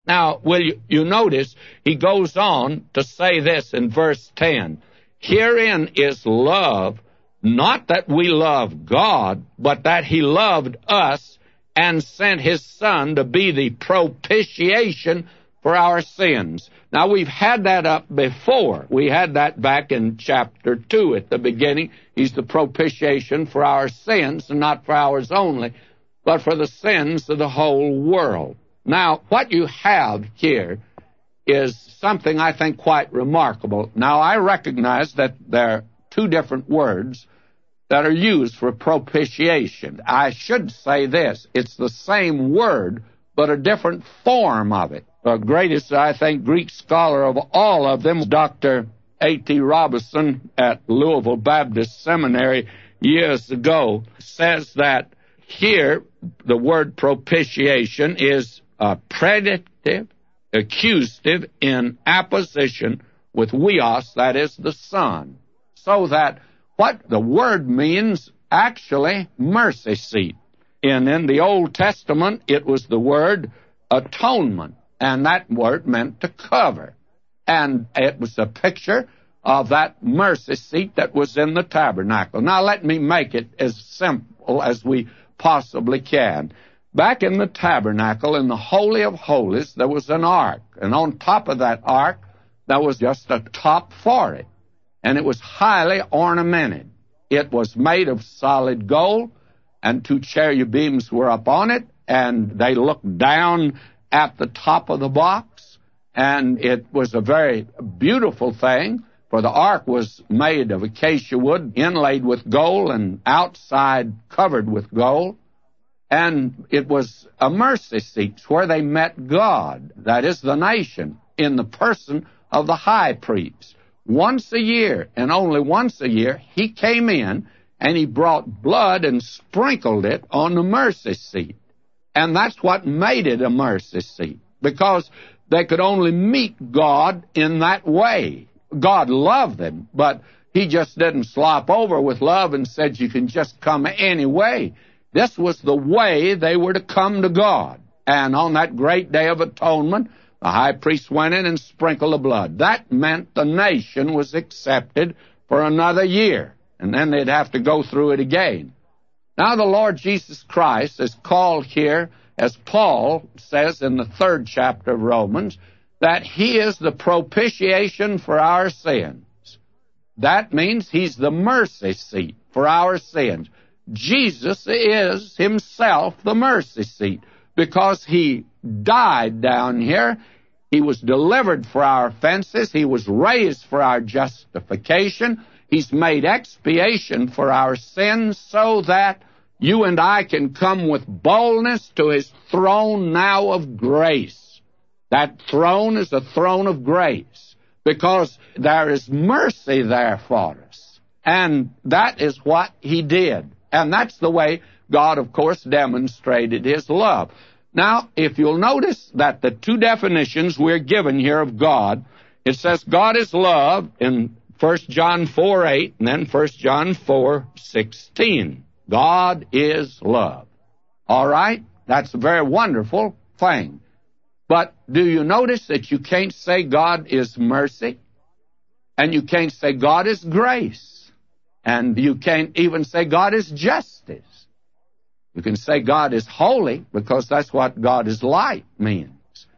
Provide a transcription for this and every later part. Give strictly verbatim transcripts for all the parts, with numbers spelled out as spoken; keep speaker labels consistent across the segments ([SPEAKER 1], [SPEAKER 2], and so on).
[SPEAKER 1] Now, will you, you notice he goes on to say this in verse ten. Herein is love, not that we love God, but that he loved us and sent his Son to be the propitiation for our sins. Now, we've had that up before. We had that back in chapter two at the beginning. He's the propitiation for our sins, and not for ours only, but for the sins of the whole world. Now, what you have here is something I think quite remarkable. Now, I recognize that there are two different words that are used for propitiation. I should say this. It's the same word, but a different form of it. The greatest, I think, Greek scholar of all of them, Doctor A T Robinson at Louisville Baptist Seminary years ago, says that here the word propitiation is a predicative, accusative in apposition with weos, that is, the Son. So that what the word means, actually, mercy seat. And in the Old Testament, it was the word atonement, and that word meant to cover. And it was a picture of that mercy seat that was in the tabernacle. Now, let me make it as simple as we possibly can. Back in the tabernacle, in the Holy of Holies, there was an ark. And on top of that ark, there was just a top for it. And it was highly ornamented. It was made of solid gold, and two cherubims were upon it, and they looked down at the top of the box. And it was a very beautiful thing, for the ark was made of acacia wood, inlaid with gold, and outside covered with gold. And it was a mercy seat where they met God, that is the nation, in the person of the high priest. Once a year, and only once a year, he came in and he brought blood and sprinkled it on the mercy seat. And that's what made it a mercy seat, because they could only meet God in that way. God loved them, but he just didn't slop over with love and said you can just come any way. This was the way they were to come to God. And on that great day of atonement, the high priest went in and sprinkled the blood. That meant the nation was accepted for another year, and then they'd have to go through it again. Now the Lord Jesus Christ is called here, as Paul says in the third chapter of Romans, that he is the propitiation for our sins. That means he's the mercy seat for our sins. Jesus is himself the mercy seat, because he died down here. He was delivered for our offenses. He was raised for our justification. He's made expiation for our sins, so that you and I can come with boldness to his throne now of grace. That throne is a throne of grace, because there is mercy there for us. And that is what he did. And that's the way God, of course, demonstrated his love. Now, if you'll notice that the two definitions we're given here of God, it says God is love in First John four eight and then First John four sixteen. God is love. All right? That's a very wonderful thing. But do you notice that you can't say God is mercy? And you can't say God is grace? And you can't even say God is justice. You can say God is holy, because that's what God is light means.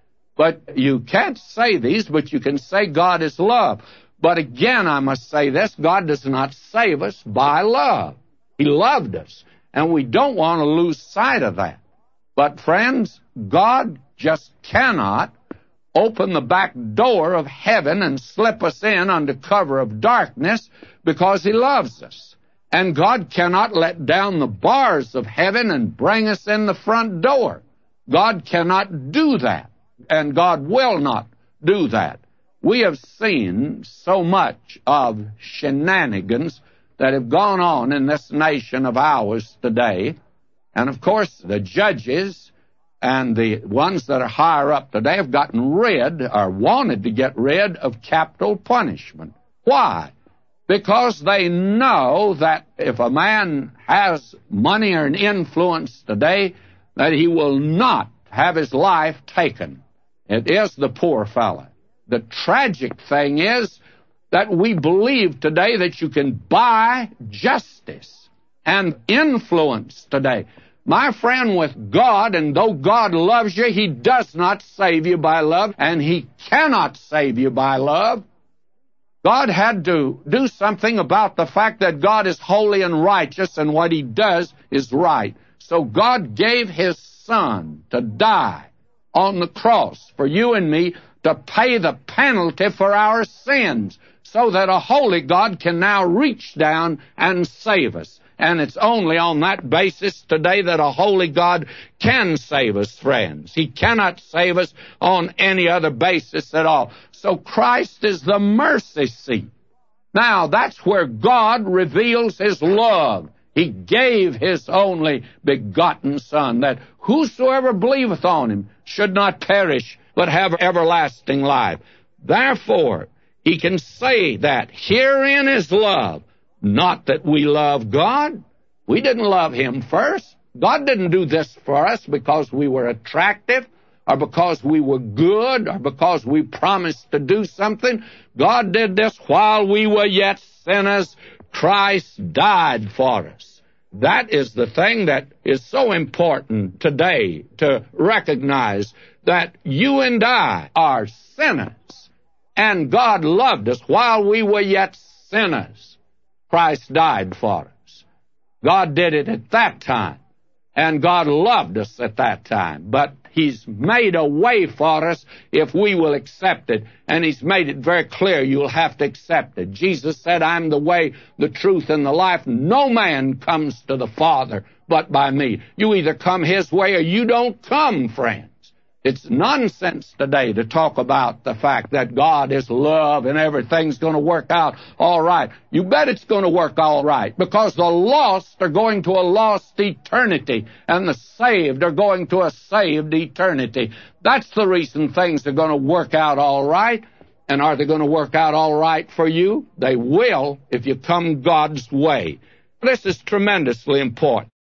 [SPEAKER 1] But you can't say these, but you can say God is love. But again, I must say this, God does not save us by love. He loved us, and we don't want to lose sight of that. But friends, God just cannot open the back door of heaven and slip us in under cover of darkness, because he loves us. And God cannot let down the bars of heaven and bring us in the front door. God cannot do that, and God will not do that. We have seen so much of shenanigans that have gone on in this nation of ours today. And of course, the judges and the ones that are higher up today have gotten rid, or wanted to get rid, of capital punishment. Why? Because they know that if a man has money or an influence today, that he will not have his life taken. It is the poor fellow. The tragic thing is that we believe today that you can buy justice and influence today. My friend, with God, and though God loves you, He does not save you by love, and He cannot save you by love. God had to do something about the fact that God is holy and righteous, and what He does is right. So God gave His Son to die on the cross for you and me, to pay the penalty for our sins, so that a holy God can now reach down and save us. And it's only on that basis today that a holy God can save us, friends. He cannot save us on any other basis at all. So Christ is the mercy seat. Now, that's where God reveals His love. He gave His only begotten Son, that whosoever believeth on Him should not perish, but have everlasting life. Therefore, He can say that herein is love, not that we love God. We didn't love Him first. God didn't do this for us because we were attractive, or because we were good, or because we promised to do something. God did this while we were yet sinners. Christ died for us. That is the thing that is so important today, to recognize that you and I are sinners, and God loved us while we were yet sinners. Christ died for us. God did it at that time, and God loved us at that time. But He's made a way for us if we will accept it, and He's made it very clear you'll have to accept it. Jesus said, I'm the way, the truth, and the life. No man comes to the Father but by me. You either come His way or you don't come, friends. It's nonsense today to talk about the fact that God is love and everything's going to work out all right. You bet it's going to work all right, because the lost are going to a lost eternity, and the saved are going to a saved eternity. That's the reason things are going to work out all right. And are they going to work out all right for you? They will if you come God's way. This is tremendously important.